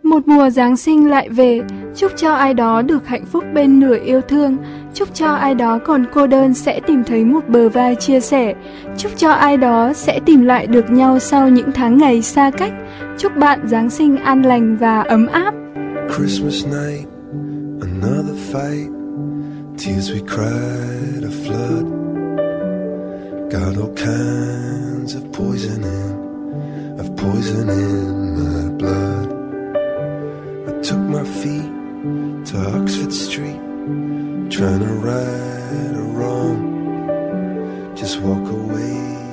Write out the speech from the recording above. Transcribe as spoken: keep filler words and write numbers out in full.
Một mùa Giáng sinh lại về, chúc cho ai đó được hạnh phúc bên nửa yêu thương, chúc cho ai đó còn cô đơn sẽ tìm thấy một bờ vai chia sẻ, chúc cho ai đó sẽ tìm lại được nhau sau những tháng ngày xa cách. Chúc bạn Giáng sinh an lành và ấm áp. Christmas night, another fight, tears we cried a flood, got all kinds of poison in, of poison in my blood. I took my feet to Oxford Street, trying to right a wrong, just walk away